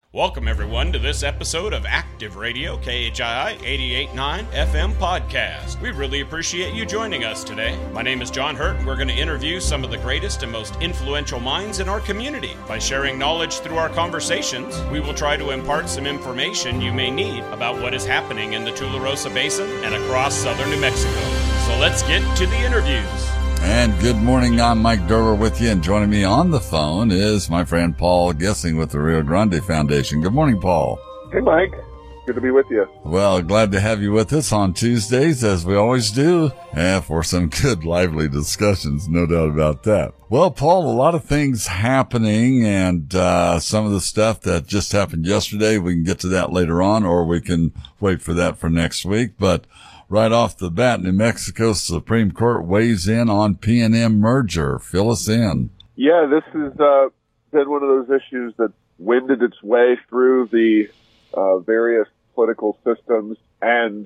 Welcome, everyone, to this episode of Active Radio, KHII 88.9 FM podcast. We really appreciate you joining us today. My name is John Hurt, and we're going to interview some of the greatest and most influential minds in our community. By sharing knowledge through our conversations, we will try to impart some information you may need about what is happening in the Tularosa Basin and across southern New Mexico. So let's get to the interviews. And good morning, I'm Mike Durler with you, and joining me on the phone is my friend Paul Gissing with the Rio Grande Foundation. Good morning, Paul. Hey, Mike. Good to be with you. Well, glad to have you with us on Tuesdays, as we always do, and for some good, lively discussions, no doubt about that. Well, Paul, a lot of things happening, and some of the stuff that just happened yesterday, we can get to that later on, or we can wait for that for next week, but right off the bat, New Mexico Supreme Court weighs in on PNM merger. Fill us in. Yeah, this has been one of those issues that wended its way through the various political systems. And,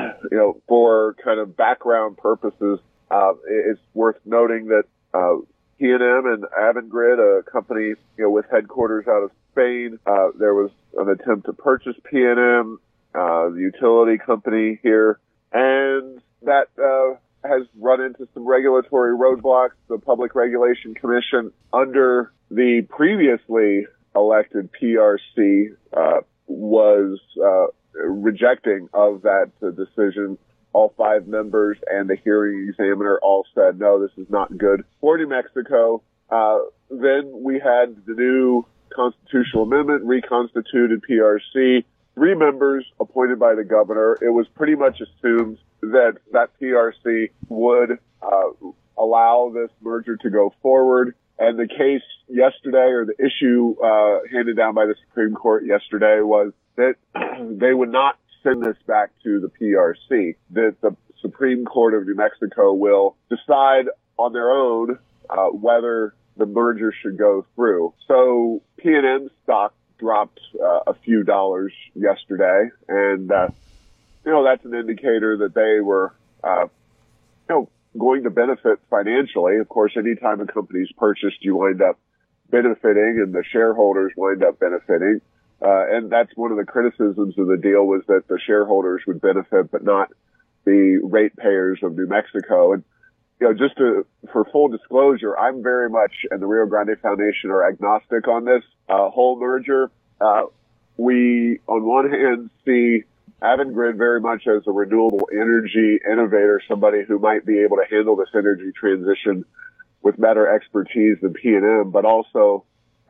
for kind of background purposes, it's worth noting that PNM and Avangrid, a company with headquarters out of Spain, there was an attempt to purchase PNM, the utility company here. And that has run into some regulatory roadblocks. The Public Regulation Commission, under the previously elected PRC, was rejecting of that decision. All 5 members and the hearing examiner all said, no, this is not good for New Mexico. Then we had the new constitutional amendment, reconstituted PRC. 3 members appointed by the governor. It was pretty much assumed that PRC would allow this merger to go forward. And the case yesterday, or the issue handed down by the Supreme Court yesterday, was that they would not send this back to the PRC, that the Supreme Court of New Mexico will decide on their own whether the merger should go through. So PNM stock dropped a few dollars yesterday, and that's an indicator that they were going to benefit financially. Of course, anytime a company's purchased, you wind up benefiting, and the shareholders wind up benefiting. And that's one of the criticisms of the deal, was that the shareholders would benefit, but not the ratepayers of New Mexico. And for full disclosure, I'm very much, and the Rio Grande Foundation, are agnostic on this whole merger. We, on one hand, see Avangrid very much as a renewable energy innovator, somebody who might be able to handle this energy transition with better expertise than PNM, but also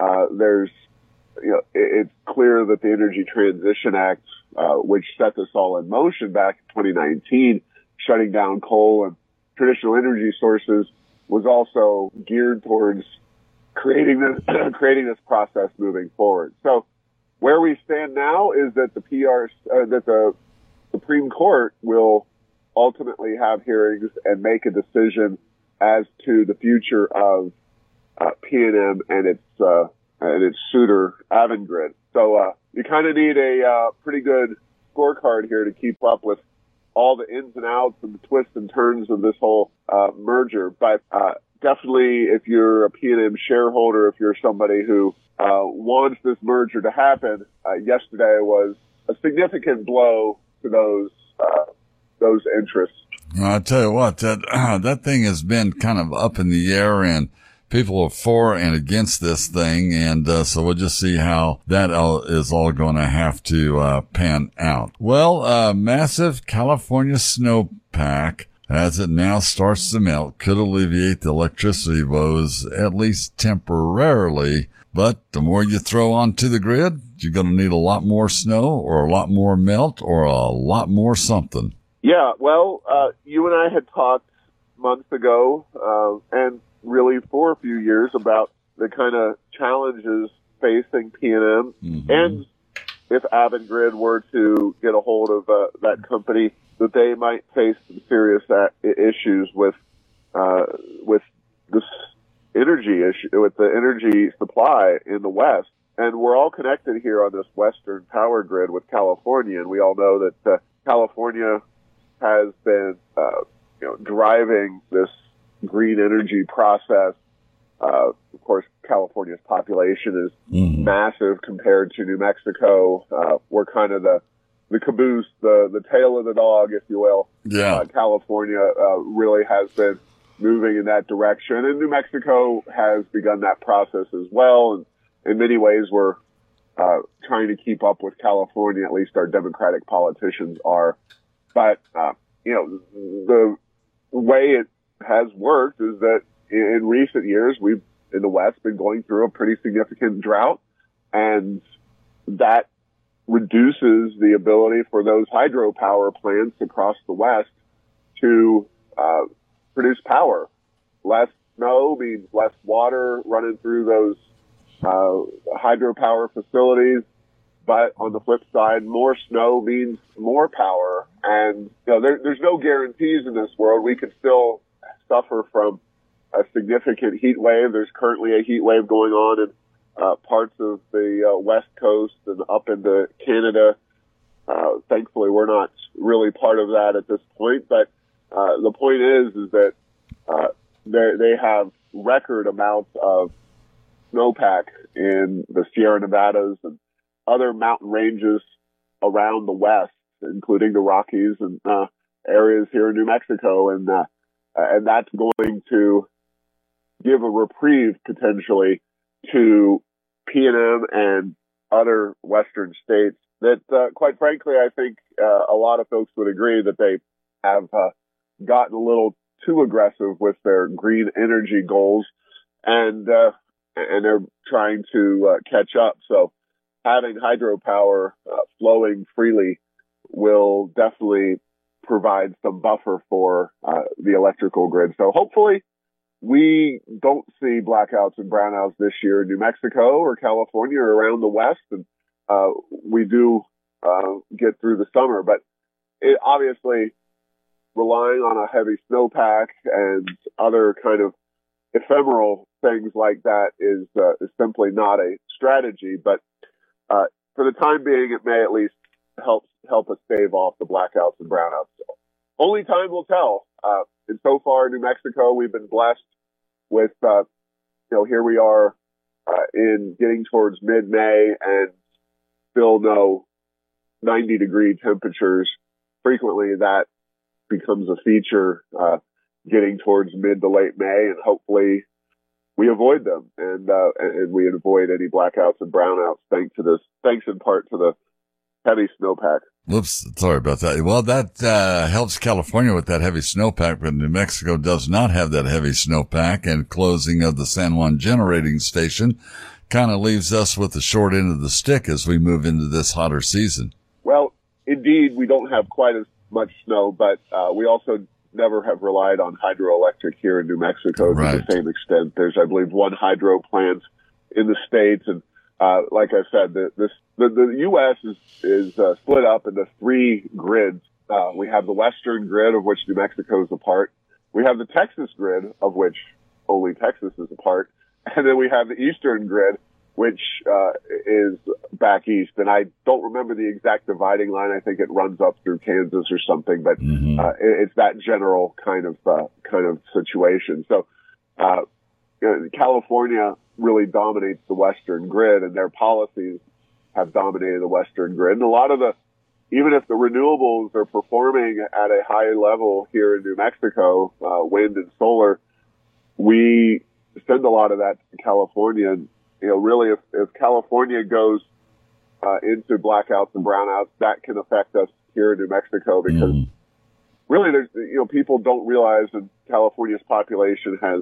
it's clear that the Energy Transition Act, which set this all in motion back in 2019, shutting down coal and traditional energy sources, was also geared towards creating this process moving forward. So where we stand now is that the Supreme Court will ultimately have hearings and make a decision as to the future of PNM and its suitor Avangrid. So you kind of need a pretty good scorecard here to keep up with all the ins and outs and the twists and turns of this whole merger. But definitely, if you're a PNM shareholder, if you're somebody who wants this merger to happen, yesterday was a significant blow to those interests. I tell you what, that thing has been kind of up in the air, and people are for and against this thing, and so we'll just see how that is all going to have to pan out. Well, massive California snowpack, as it now starts to melt, could alleviate the electricity woes, at least temporarily. But the more you throw onto the grid, you're going to need a lot more snow, or a lot more melt, or a lot more something. Yeah, well, you and I had talked months ago, and really for a few years, about the kind of challenges facing PNM, and if Avangrid were to get a hold of that company, that they might face some serious issues with this energy issue, with the energy supply in the West. And we're all connected here on this Western power grid with California, and we all know that California has been driving this green energy process Of course, California's population is massive compared to New Mexico. We're kind of the caboose, the tail of the dog, if you will. Yeah. California really has been moving in that direction, and New Mexico has begun that process as well. And in many ways, we're trying to keep up with California. At least our Democratic politicians are. But the way it has worked is that in recent years, we've in the West been going through a pretty significant drought, and that reduces the ability for those hydropower plants across the West to produce power. Less snow means less water running through those hydropower facilities. But on the flip side, more snow means more power. And there's no guarantees in this world. We could still suffer from a significant heat wave. There's currently a heat wave going on in parts of the West Coast and up into Canada. Thankfully, we're not really part of that at this point. But the point is that they have record amounts of snowpack in the Sierra Nevadas and other mountain ranges around the West, including the Rockies and areas here in New Mexico, and that's going to give a reprieve potentially to PNM and other Western states that, quite frankly, I think a lot of folks would agree that they have gotten a little too aggressive with their green energy goals, and they're trying to catch up. So having hydropower flowing freely will definitely provide some buffer for the electrical grid. So hopefully we don't see blackouts and brownouts this year in New Mexico or California or around the West, and we do get through the summer. But it obviously, relying on a heavy snowpack and other kind of ephemeral things like that is simply not a strategy. But for the time being, it may at least help us stave off the blackouts and brownouts. So only time will tell. And so far in New Mexico, we've been blessed with, here we are in getting towards mid-May and still no 90-degree temperatures. Frequently that becomes a feature getting towards mid to late May, and hopefully we avoid them and we avoid any blackouts and brownouts thanks in part to the heavy snowpack. Whoops, sorry about that. Well, that helps California with that heavy snowpack, but New Mexico does not have that heavy snowpack, and closing of the San Juan generating station kind of leaves us with the short end of the stick as we move into this hotter season. Well, indeed, we don't have quite as much snow, but we also never have relied on hydroelectric here in New Mexico to the same extent. There's, I believe, one hydro plant in the States, and like I said, the U.S. is split up into three grids. We have the Western grid, of which New Mexico is a part. We have the Texas grid, of which only Texas is a part. And then we have the Eastern grid, which is back east. And I don't remember the exact dividing line. I think it runs up through Kansas or something, but it's that general kind of situation. So California really dominates the Western grid, and their policies have dominated the Western grid. And a lot of even if the renewables are performing at a high level here in New Mexico, wind and solar, we send a lot of that to California. And, really, if California goes into blackouts and brownouts, that can affect us here in New Mexico, because really, there's people don't realize that California's population has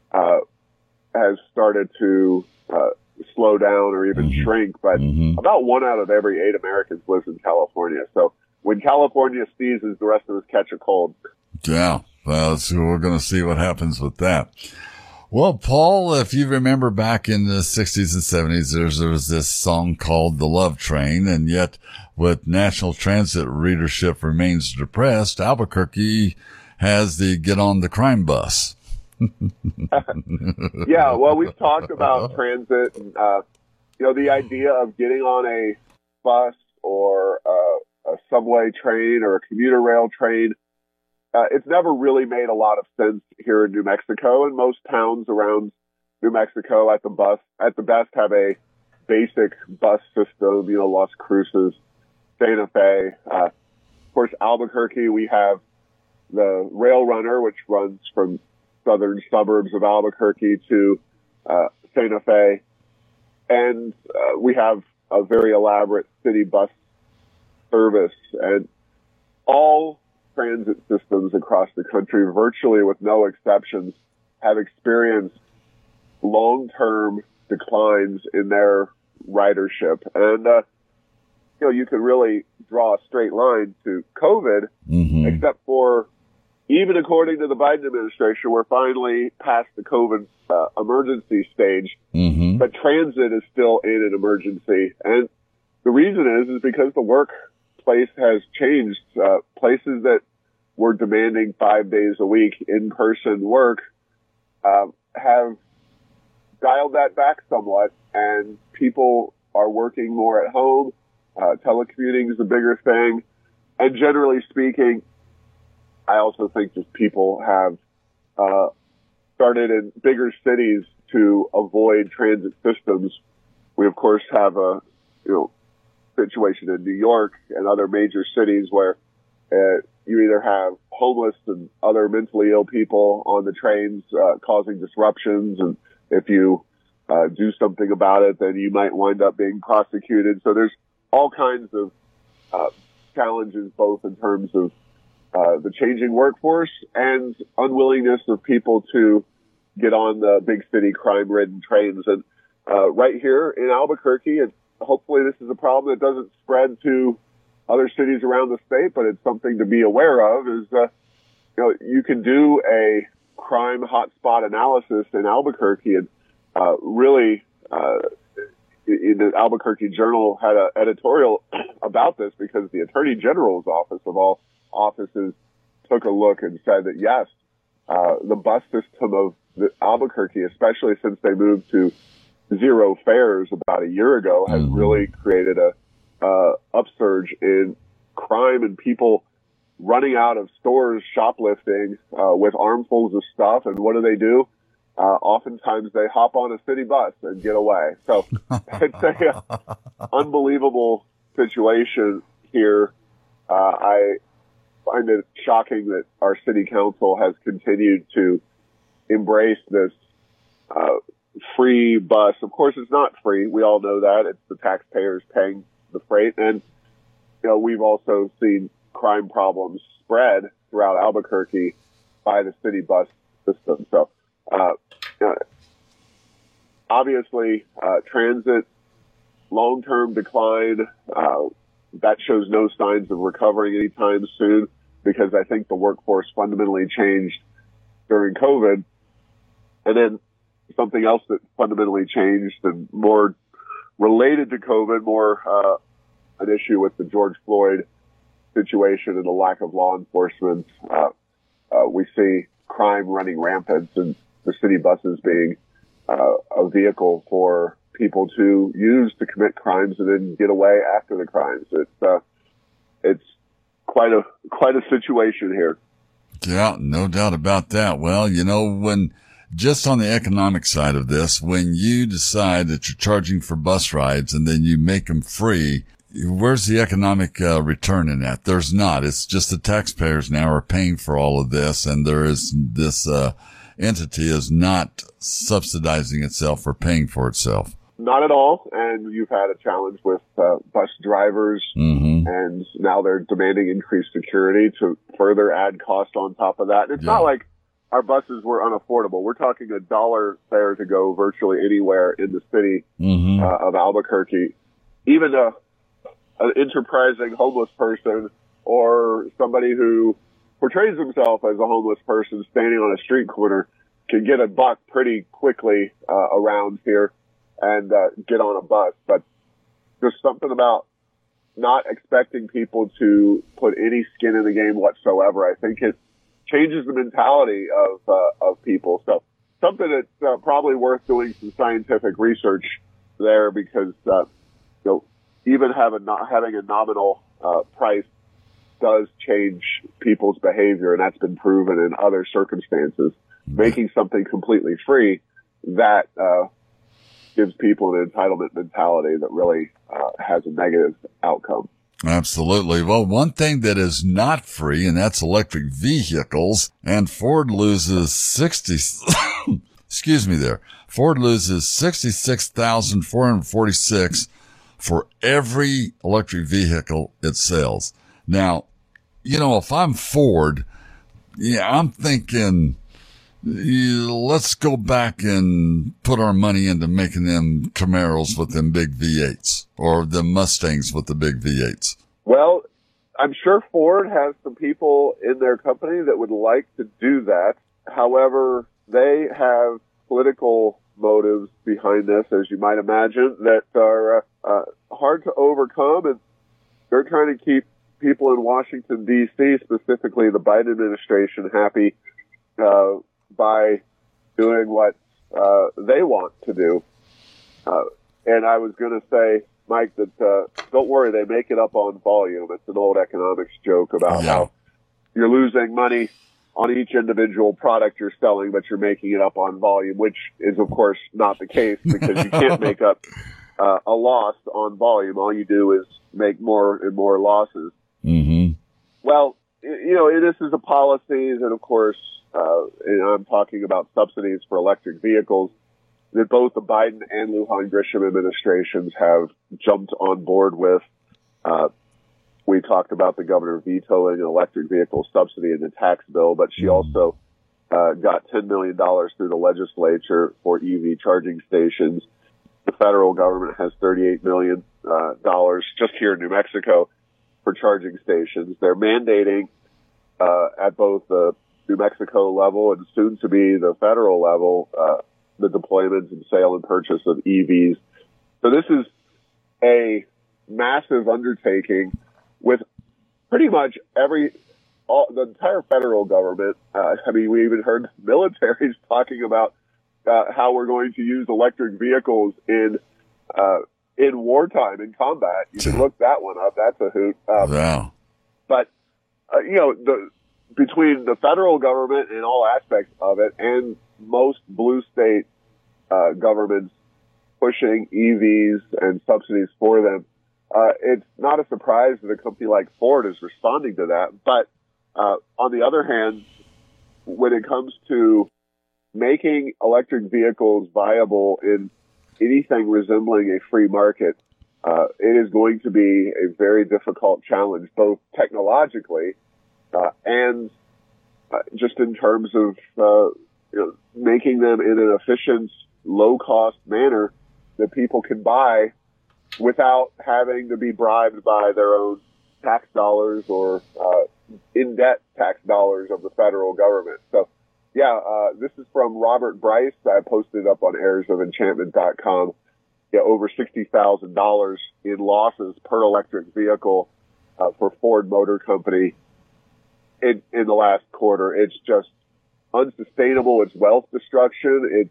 started to slow down or even shrink, but about 1 out of every 8 Americans lives in California. So when California sneezes, the rest of us catch a cold. Yeah, well, so we're going to see what happens with that. Well, Paul, if you remember back in the 60s and 70s, there was this song called The Love Train, and yet with national transit readership remains depressed, Albuquerque has the Get on the Crime Bus. Yeah, well, we've talked about transit and, the idea of getting on a bus or a subway train or a commuter rail train. It's never really made a lot of sense here in New Mexico, and most towns around New Mexico at the best have a basic bus system, Las Cruces, Santa Fe. Of course, Albuquerque, we have the Rail Runner, which runs from southern suburbs of Albuquerque to Santa Fe. And we have a very elaborate city bus service. And all transit systems across the country, virtually with no exceptions, have experienced long-term declines in their ridership. And, you could really draw a straight line to COVID, except for, even according to the Biden administration, we're finally past the COVID emergency stage, but transit is still in an emergency. And the reason is because the workplace has changed. Places that were demanding 5 days a week in-person work have dialed that back somewhat, and people are working more at home. Telecommuting is a bigger thing. And generally speaking, I also think just people have started in bigger cities to avoid transit systems. We, of course, have a situation in New York and other major cities where you either have homeless and other mentally ill people on the trains causing disruptions, and if you do something about it, then you might wind up being prosecuted. So there's all kinds of challenges, both in terms of the changing workforce and unwillingness of people to get on the big city crime-ridden trains. And right here in Albuquerque, and hopefully this is a problem that doesn't spread to other cities around the state, but it's something to be aware of, is you can do a crime hotspot analysis in Albuquerque, and really the Albuquerque Journal had an editorial about this because the Attorney General's office, of all offices, took a look and said that, yes, the bus system of Albuquerque, especially since they moved to zero fares about a year ago, has really created a upsurge in crime and people running out of stores, shoplifting with armfuls of stuff. And what do? Oftentimes they hop on a city bus and get away. So it's a unbelievable situation here. I find it shocking that our city council has continued to embrace this free bus. Of course, it's not free. We all know that. It's the taxpayers paying the freight. And, we've also seen crime problems spread throughout Albuquerque by the city bus system. So, obviously, transit, long-term decline, that shows no signs of recovering anytime soon, because I think the workforce fundamentally changed during COVID. And then something else that fundamentally changed and more related to COVID, more an issue with the George Floyd situation and the lack of law enforcement. We see crime running rampant, and the city buses being a vehicle for people to use to commit crimes and then get away after the crimes. It's quite a situation here. Yeah, no doubt about that. Well, when just on the economic side of this, when you decide that you're charging for bus rides and then you make them free, where's the economic return in that? There's not. It's just the taxpayers now are paying for all of this, and there is this entity is not subsidizing itself or paying for itself. Not at all. And you've had a challenge with bus drivers, and now they're demanding increased security to further add cost on top of that. And it's not like our buses were unaffordable. We're talking $1 fare to go virtually anywhere in the city of Albuquerque. Even an enterprising homeless person or somebody who portrays himself as a homeless person standing on a street corner can get $1 pretty quickly around here and get on a bus. But there's something about not expecting people to put any skin in the game whatsoever. I think it changes the mentality of people. So something that's probably worth doing some scientific research there, because even having a nominal price does change people's behavior, and that's been proven in other circumstances. Making something completely free that gives people an entitlement mentality that really has a negative outcome. Absolutely. Well, one thing that is not free, and that's electric vehicles, and Ford loses Ford loses 66,446 for every electric vehicle it sells. Now, if I'm Ford, I'm thinking, let's go back and put our money into making them Camaros with them big V8s or the Mustangs with the big V8s. Well, I'm sure Ford has some people in their company that would like to do that. However, they have political motives behind this, as you might imagine, that are hard to overcome, and they're trying to keep people in Washington, D.C., specifically the Biden administration, happy by doing what they want to do. And I was going to say, Mike, that don't worry, they make it up on volume. It's an old economics joke about how you're losing money on each individual product you're selling, but you're making it up on volume, which is, of course, not the case because you can't make up a loss on volume. All you do is make more and more losses. Mm-hmm. Well, this is a policies, and of course, and I'm talking about subsidies for electric vehicles that both the Biden and Lujan Grisham administrations have jumped on board with. We talked about the governor vetoing an electric vehicle subsidy in the tax bill, but she also got $10 million through the legislature for EV charging stations. The federal government has $38 million just here in New Mexico for charging stations. They're mandating at both the New Mexico level and soon to be the federal level the deployment and sale and purchase of EVs. So this is a massive undertaking with pretty much the entire federal government. We even heard militaries talking about how we're going to use electric vehicles in wartime, in combat. You can look that one up. That's a hoot. Wow. But, between the federal government and all aspects of it and most blue state governments pushing EVs and subsidies for them, it's not a surprise that a company like Ford is responding to that. But on the other hand, when it comes to making electric vehicles viable in anything resembling a free market, it is going to be a very difficult challenge, both technologically and just in terms of making them in an efficient, low-cost manner that people can buy without having to be bribed by their own tax dollars or in-debt tax dollars of the federal government. So, this is from Robert Bryce. I posted up on airsofenchantment.com. Over $60,000 in losses per electric vehicle for Ford Motor Company in the last quarter. It's just unsustainable. It's wealth destruction.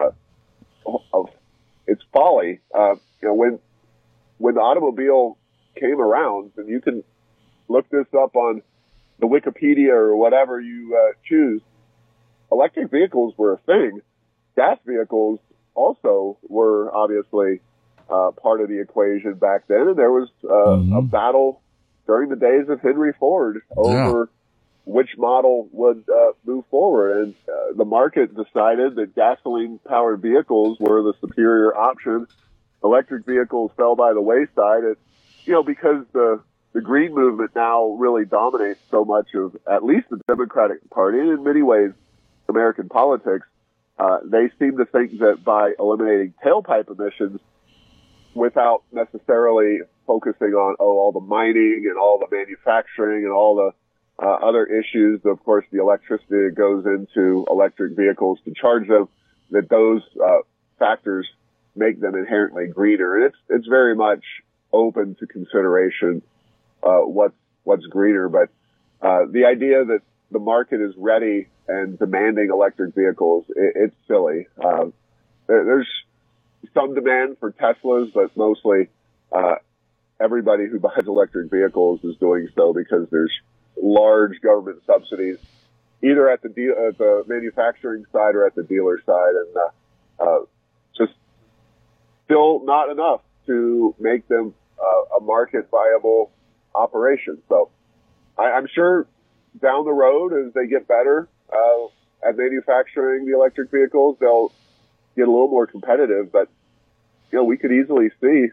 It's folly. When the automobile came around, and you can look this up on the Wikipedia or whatever you choose, electric vehicles were a thing. Gas vehicles also were obviously part of the equation back then, and there was a battle during the days of Henry Ford over which model would move forward. And the market decided that gasoline-powered vehicles were the superior option. Electric vehicles fell by the wayside. Because the green movement now really dominates so much of at least the Democratic Party, and in many ways American politics, they seem to think that by eliminating tailpipe emissions without necessarily focusing on all the mining and all the manufacturing and all the other issues, of course, the electricity that goes into electric vehicles to charge them, that those factors make them inherently greener. And it's very much open to consideration what's greener. But the idea that the market is ready and demanding electric vehicles, it's silly. There's some demand for Teslas, but mostly everybody who buys electric vehicles is doing so because there's large government subsidies, either at the manufacturing side or at the dealer side. And just still not enough to make them a market viable operation. So I'm sure down the road, as they get better at manufacturing the electric vehicles, they'll get a little more competitive. But we could easily see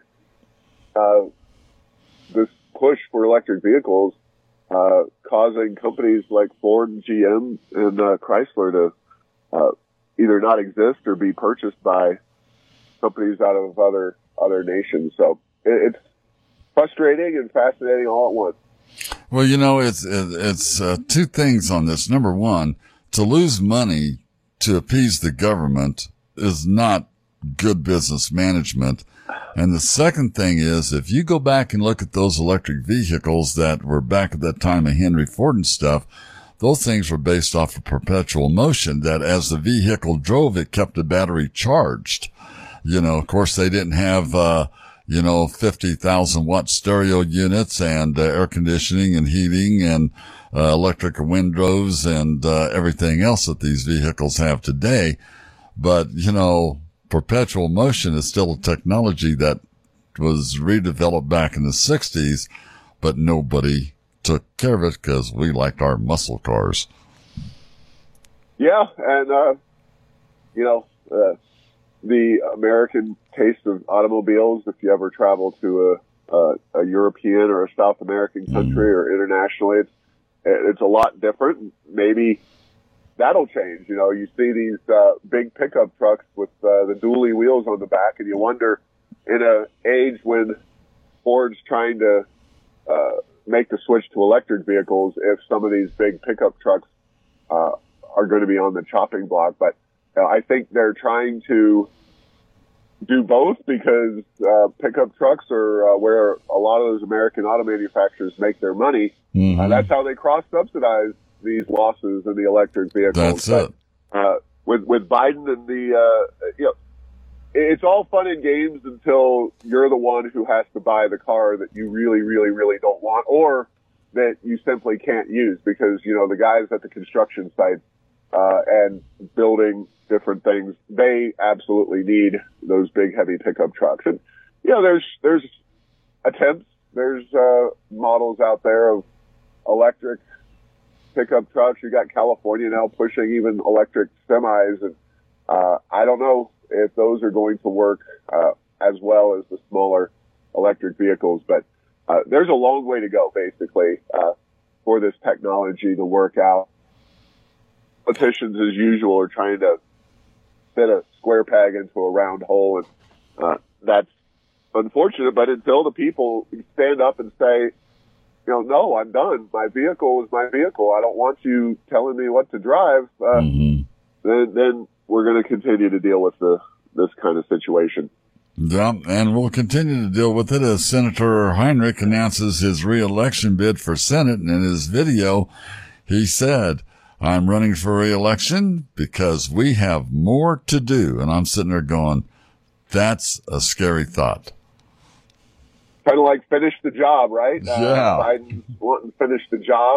this push for electric vehicles causing companies like Ford and GM and Chrysler to either not exist or be purchased by companies out of other nations. So it's frustrating and fascinating all at once. Well, it's two things on this. Number one, to lose money to appease the government is not good business management. And the second thing is, if you go back and look at those electric vehicles that were back at that time of Henry Ford and stuff, those things were based off of perpetual motion, that as the vehicle drove, it kept the battery charged. Of course, they didn't have, 50,000 watt stereo units and air conditioning and heating and electric windows and everything else that these vehicles have today. But, perpetual motion is still a technology that was redeveloped back in the 60s, but nobody took care of it because we liked our muscle cars. Yeah, and, the American taste of automobiles, if you ever travel to a European or a South American country or internationally, it's a lot different. Maybe that'll change. You see these big pickup trucks with the dually wheels on the back, and you wonder, in an age when Ford's trying to make the switch to electric vehicles, if some of these big pickup trucks are going to be on the chopping block. But I think they're trying to do both because pickup trucks are where a lot of those American auto manufacturers make their money. That's how they cross-subsidize these losses in the electric vehicles. That's it. With Biden and it's all fun and games until you're the one who has to buy the car that you really, really, really don't want, or that you simply can't use because, the guys at the construction site and building different things, they absolutely need those big, heavy pickup trucks. And, there's attempts, there's models out there of electric pickup trucks. You got California now pushing even electric semis, and I don't know if those are going to work as well as the smaller electric vehicles, but there's a long way to go, basically, for this technology to work out. Politicians, as usual, are trying to fit a square peg into a round hole, and that's unfortunate. But until the people stand up and say, no, I'm done. My vehicle is my vehicle. I don't want you telling me what to drive. Then we're going to continue to deal with this kind of situation. Yeah, and we'll continue to deal with it as Senator Heinrich announces his re-election bid for Senate. And in his video, he said, "I'm running for re-election because we have more to do." And I'm sitting there going, that's a scary thought. Kind of like finish the job, right? Yeah. Biden's wanting to finish the job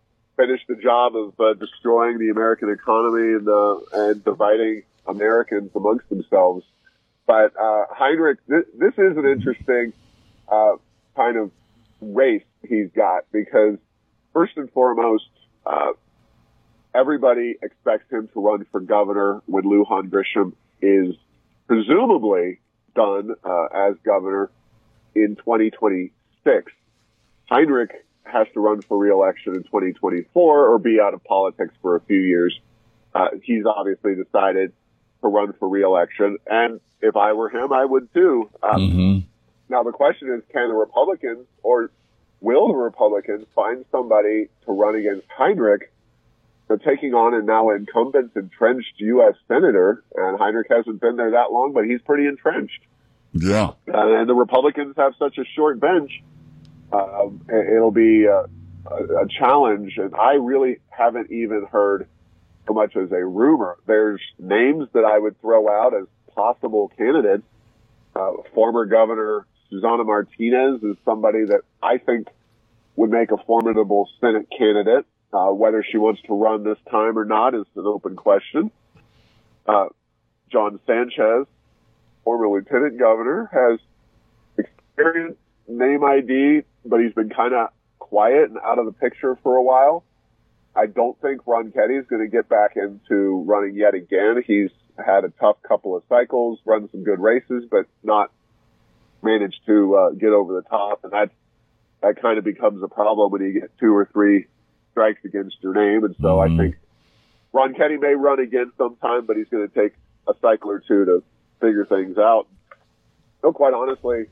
of destroying the American economy and dividing Americans amongst themselves. But Heinrich, this is an interesting kind of race he's got because, first and foremost, everybody expects him to run for governor when Lujan Grisham is presumably done as governor in 2026. Heinrich has to run for re-election in 2024 or be out of politics for a few years. He's obviously decided to run for re-election, and if I were him, I would too. Now the question is, can the Republicans or will the Republicans find somebody to run against Heinrich? They're taking on a now incumbent, entrenched U.S. senator, and Heinrich hasn't been there that long, but he's pretty entrenched. Yeah. And the Republicans have such a short bench. It'll be a challenge, and I really haven't even heard so much as a rumor. There's names that I would throw out as possible candidates. Former Governor Susana Martinez is somebody that I think would make a formidable Senate candidate. Whether she wants to run this time or not is an open question. John Sanchez, former lieutenant governor, has experienced name ID, but he's been kind of quiet and out of the picture for a while. I don't think Ron Ketty is going to get back into running yet again. He's had a tough couple of cycles, run some good races, but not managed to get over the top. And that kind of becomes a problem when you get 2 or 3 strikes against your name. And so I think Ron Ketty may run again sometime, but he's going to take a cycle or 2 to figure things out. So quite honestly,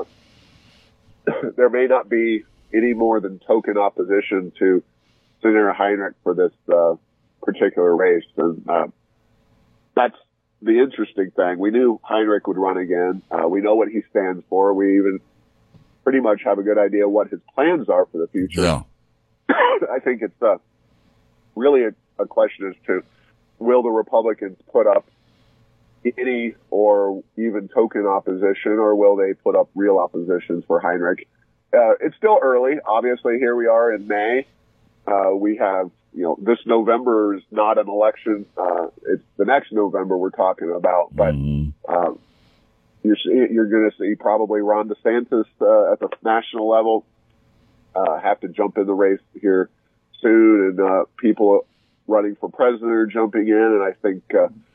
there may not be any more than token opposition to Senator Heinrich for this particular race. And that's the interesting thing. We knew Heinrich would run again. We know what he stands for. We even pretty much have a good idea what his plans are for the future. Yeah. I think it's really a question as to will the Republicans put up any or even token opposition, or will they put up real opposition for Heinrich? It's still early. Obviously, here we are in May. We have, this November is not an election. It's the next November we're talking about. But you're going to see probably Ron DeSantis at the national level have to jump in the race here soon, and people running for president are jumping in. And I think,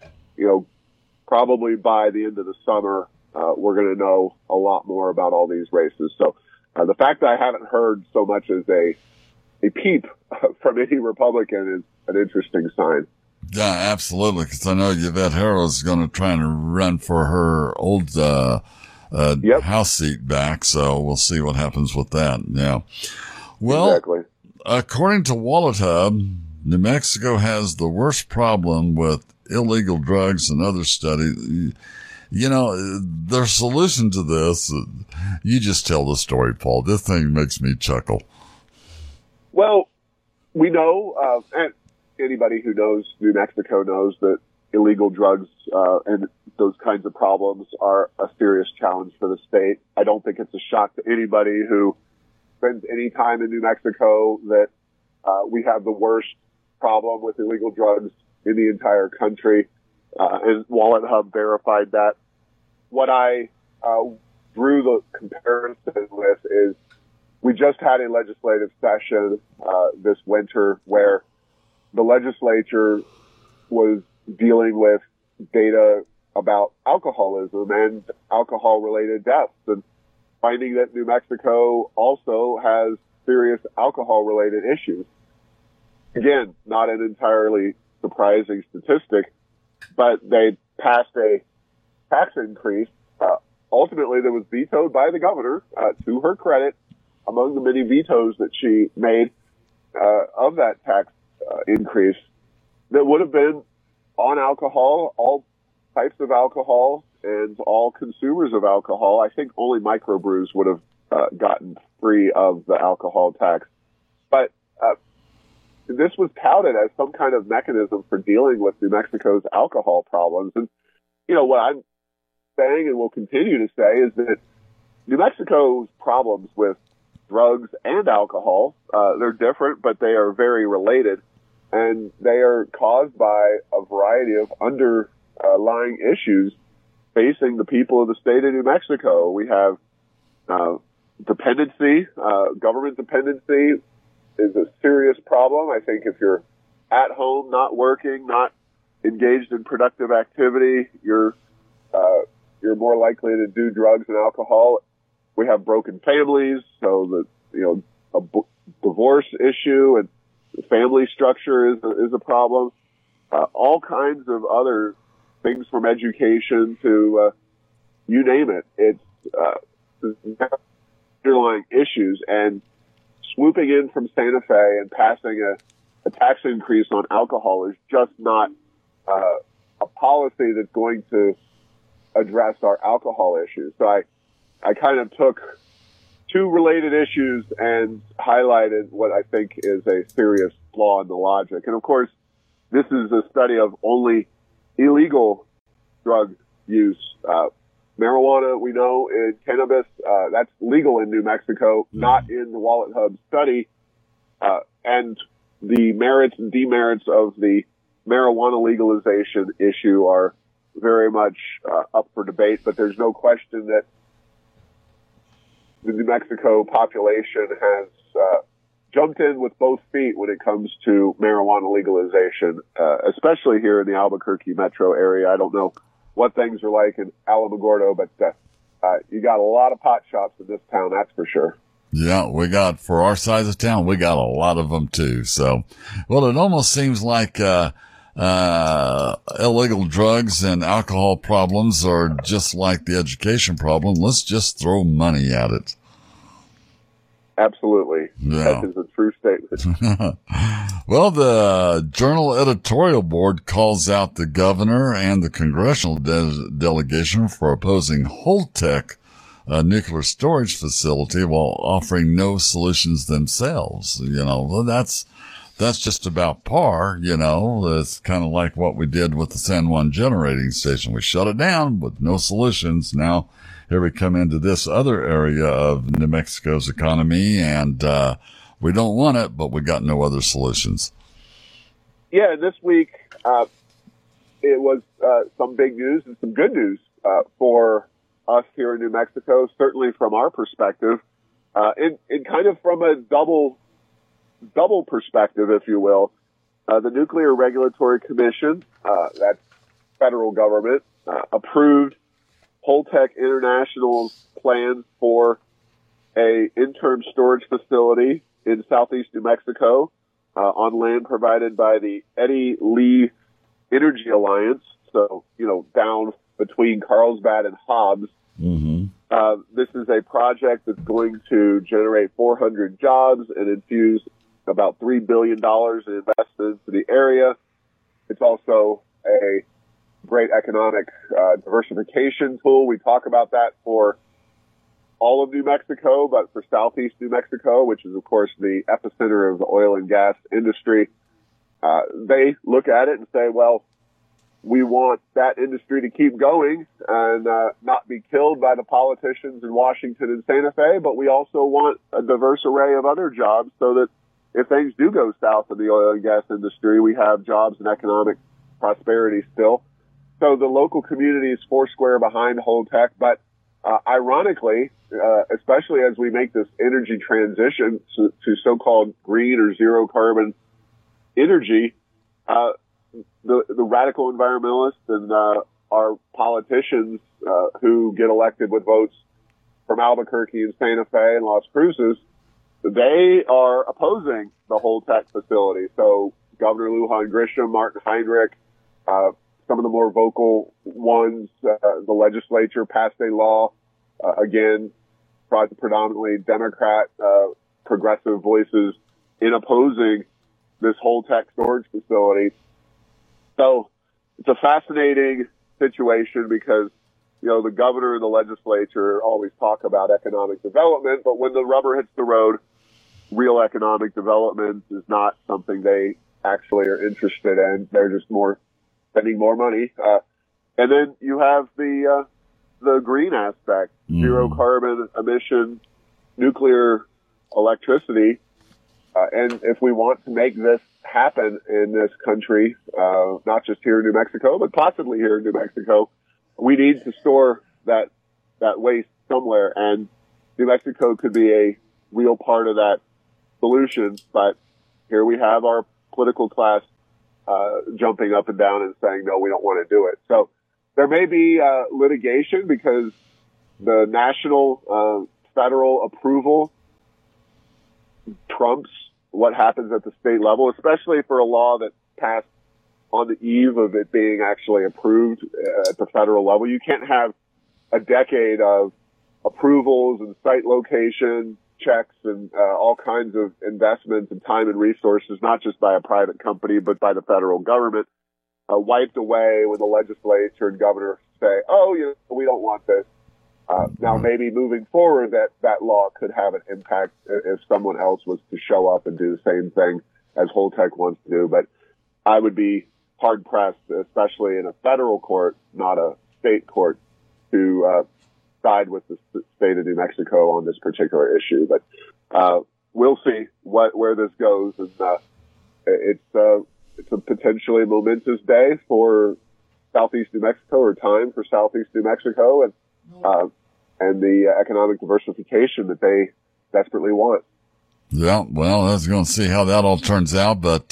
probably by the end of the summer, we're going to know a lot more about all these races. So the fact that I haven't heard so much as a peep from any Republican is an interesting sign. Yeah, absolutely. Because I know Yvette Herrell is going to try and run for her old House seat back. So we'll see what happens with that. Yeah. Well, exactly. According to Wallet Hub, New Mexico has the worst problem with illegal drugs and other studies. Their solution to this, you just tell the story, Paul. This thing makes me chuckle. Well, we know, and anybody who knows New Mexico knows that illegal drugs and those kinds of problems are a serious challenge for the state. I don't think it's a shock to anybody who spends any time in New Mexico that we have the worst problem with illegal drugs in the entire country, and Wallet Hub verified that. What I drew the comparison with is we just had a legislative session this winter where the legislature was dealing with data about alcoholism and alcohol-related deaths, and finding that New Mexico also has serious alcohol-related issues. Again, not an entirely surprising statistic, but they passed a tax increase, ultimately that was vetoed by the governor, to her credit, among the many vetoes that she made of that tax increase, that would have been on alcohol, all types of alcohol, and all consumers of alcohol. I think only microbrews would have gotten free of the alcohol tax. But this was touted as some kind of mechanism for dealing with New Mexico's alcohol problems. And, what I'm saying and will continue to say is that New Mexico's problems with drugs and alcohol, they're different, but they are very related. And they are caused by a variety of underlying issues facing the people of the state of New Mexico. We have dependency, government dependency is a serious problem. I think if you're at home, not working, not engaged in productive activity, you're more likely to do drugs and alcohol. We have broken families, so a divorce issue and family structure is a problem. All kinds of other things, from education to you name it. It's underlying issues, and swooping in from Santa Fe and passing a tax increase on alcohol is just not a policy that's going to address our alcohol issues. So I kind of took two related issues and highlighted what I think is a serious flaw in the logic. And of course, this is a study of only illegal drug use. Marijuana, we know, in cannabis, that's legal in New Mexico, not in the Wallet Hub study. And the merits and demerits of the marijuana legalization issue are very much up for debate, but there's no question that the New Mexico population has jumped in with both feet when it comes to marijuana legalization, especially here in the Albuquerque metro area. I don't know what things are like in Alamogordo, but you got a lot of pot shops in this town, that's for sure. Yeah, for our size of town, we got a lot of them too. So, well, it almost seems like illegal drugs and alcohol problems are just like the education problem. Let's just throw money at it. Absolutely. Yeah. That is a true statement. Well, the Journal editorial board calls out the governor and the congressional delegation for opposing Holtec, a nuclear storage facility, while offering no solutions themselves. Well, that's just about par. It's kind of like what we did with the San Juan generating station. We shut it down with no solutions. Now, here we come into this other area of New Mexico's economy, and we don't want it, but we got no other solutions. Yeah, this week it was some big news and some good news for us here in New Mexico, certainly from our perspective, and kind of from a double perspective, if you will. The Nuclear Regulatory Commission, that's federal government, approved Holtec International's plans for a interim storage facility in southeast New Mexico on land provided by the Eddie Lee Energy Alliance. So, down between Carlsbad and Hobbs. Mm-hmm. This is a project that's going to generate 400 jobs and infuse about $3 billion in investments to the area. It's also a great economic diversification tool. We talk about that for all of New Mexico, but for southeast New Mexico, which is, of course, the epicenter of the oil and gas industry, they look at it and say, well, we want that industry to keep going and not be killed by the politicians in Washington and Santa Fe, but we also want a diverse array of other jobs so that if things do go south in the oil and gas industry, we have jobs and economic prosperity still. So the local community is foursquare behind Holtec, but ironically, especially as we make this energy transition to so-called green or zero carbon energy, the radical environmentalists and our politicians who get elected with votes from Albuquerque and Santa Fe and Las Cruces, they are opposing the Holtec facility. So Governor Lujan Grisham, Martin Heinrich, some of the more vocal ones, the legislature passed a law, again, predominantly Democrat, progressive voices in opposing this Holtec storage facility. So it's a fascinating situation because, the governor and the legislature always talk about economic development, but when the rubber hits the road, real economic development is not something they actually are interested in. They're just spending more money. And then you have the green aspect, zero carbon emission, nuclear electricity. And if we want to make this happen in this country, not just here in New Mexico, but possibly here in New Mexico, we need to store that waste somewhere. And New Mexico could be a real part of that solution. But here we have our political class jumping up and down and saying, no, we don't want to do it. So there may be litigation because the national federal approval trumps what happens at the state level, especially for a law that passed on the eve of it being actually approved at the federal level. You can't have a decade of approvals and site location checks and all kinds of investments and time and resources, not just by a private company, but by the federal government, wiped away when the legislature and governor say, oh, we don't want this. Now, maybe moving forward, that law could have an impact if someone else was to show up and do the same thing as Holtec wants to do. But I would be hard-pressed, especially in a federal court, not a state court, to side with the state of New Mexico on this particular issue. But we'll see where this goes. And it's a potentially momentous day for Southeast New Mexico, or time for Southeast New Mexico, and the economic diversification that they desperately want. Yeah, well, I was going to see how that all turns out, but,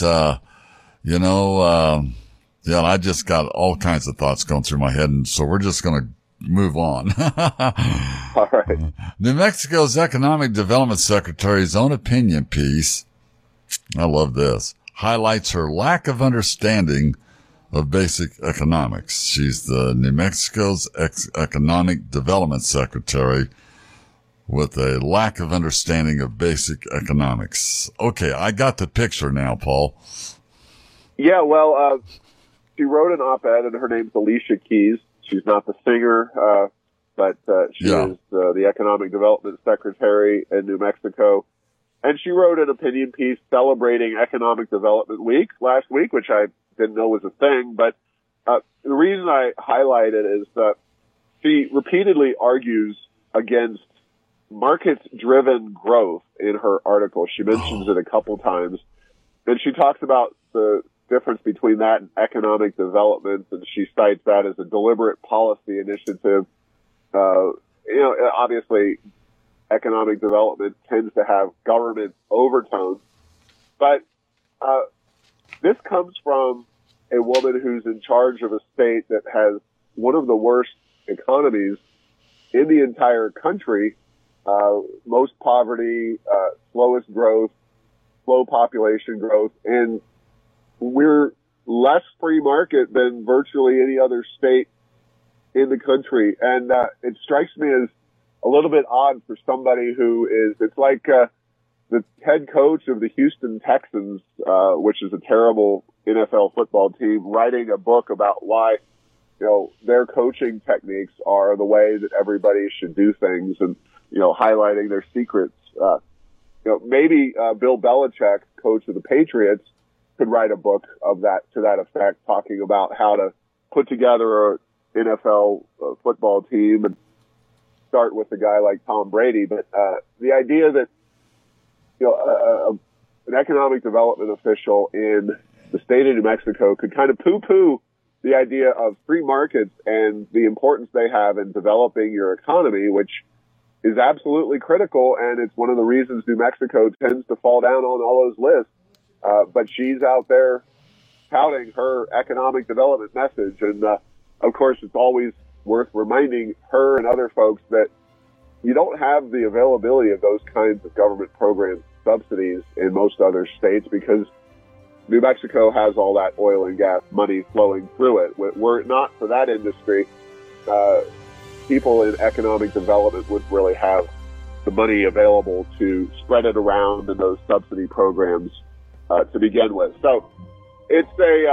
yeah, I just got all kinds of thoughts going through my head, and so we're just going to move on. All right. New Mexico's Economic Development Secretary's own opinion piece, I love this, highlights her lack of understanding of basic economics. She's the New Mexico's Economic Development Secretary with a lack of understanding of basic economics. Okay, I got the picture now, Paul. Yeah, well, she wrote an op-ed, and her name's Alicia Keys. She's not the singer, but she is the Economic Development Secretary in New Mexico. And she wrote an opinion piece celebrating Economic Development Week last week, which I didn't know was a thing. But the reason I highlight it is that she repeatedly argues against market-driven growth in her article. She mentions it a couple times. And she talks about the difference between that and economic development, and she cites that as a deliberate policy initiative. Obviously, economic development tends to have government overtones, but this comes from a woman who's in charge of a state that has one of the worst economies in the entire country, most poverty, slowest growth, slow population growth, and we're less free market than virtually any other state in the country. And it strikes me as a little bit odd for somebody who is, it's like the head coach of the Houston Texans, which is a terrible NFL football team, writing a book about why, their coaching techniques are the way that everybody should do things, and, highlighting their secrets. Maybe Bill Belichick, coach of the Patriots, could write a book of that, to that effect, talking about how to put together an NFL football team and start with a guy like Tom Brady. But the idea that an economic development official in the state of New Mexico could kind of poo-poo the idea of free markets and the importance they have in developing your economy, which is absolutely critical, and it's one of the reasons New Mexico tends to fall down on all those lists. But she's out there touting her economic development message. And, of course, it's always worth reminding her and other folks that you don't have the availability of those kinds of government programs, subsidies in most other states, because New Mexico has all that oil and gas money flowing through it. Were it not for that industry, people in economic development would really have the money available to spread it around in those subsidy programs to begin with. So it's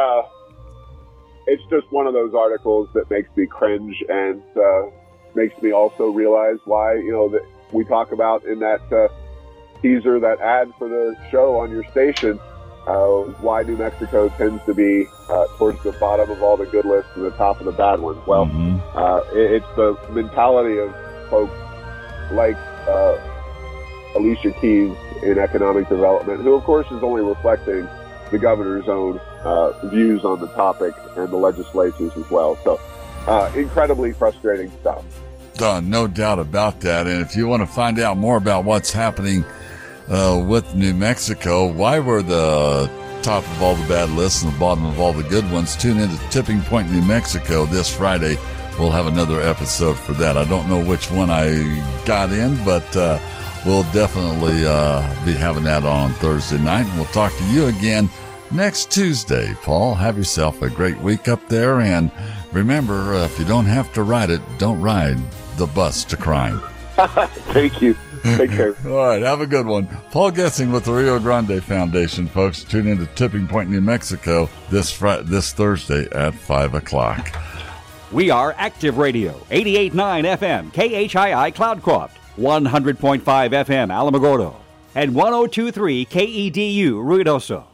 just one of those articles that makes me cringe, and makes me also realize why, that we talk about in that teaser, that ad for the show on your station, why New Mexico tends to be towards the bottom of all the good lists and the top of the bad ones. Well, it's the mentality of folks like Alicia Keys in economic development, who, of course, is only reflecting the governor's own views on the topic and the legislature's as well. So incredibly frustrating stuff. No doubt about that. And if you want to find out more about what's happening with New Mexico, why we're the top of all the bad lists and the bottom of all the good ones, tune in to Tipping Point, New Mexico this Friday. We'll have another episode for that. I don't know which one I got in, but we'll definitely be having that on Thursday night. And we'll talk to you again next Tuesday. Paul, have yourself a great week up there. And remember, if you don't have to ride it, don't ride the bus to crime. Thank you. Take care. All right, have a good one. Paul Gessing with the Rio Grande Foundation, folks. Tune in to Tipping Point, New Mexico this Thursday at 5 o'clock. We are Active Radio, 88.9 FM, KHII Cloudcroft, 100.5 FM Alamogordo, and 102.3 KEDU Ruidoso.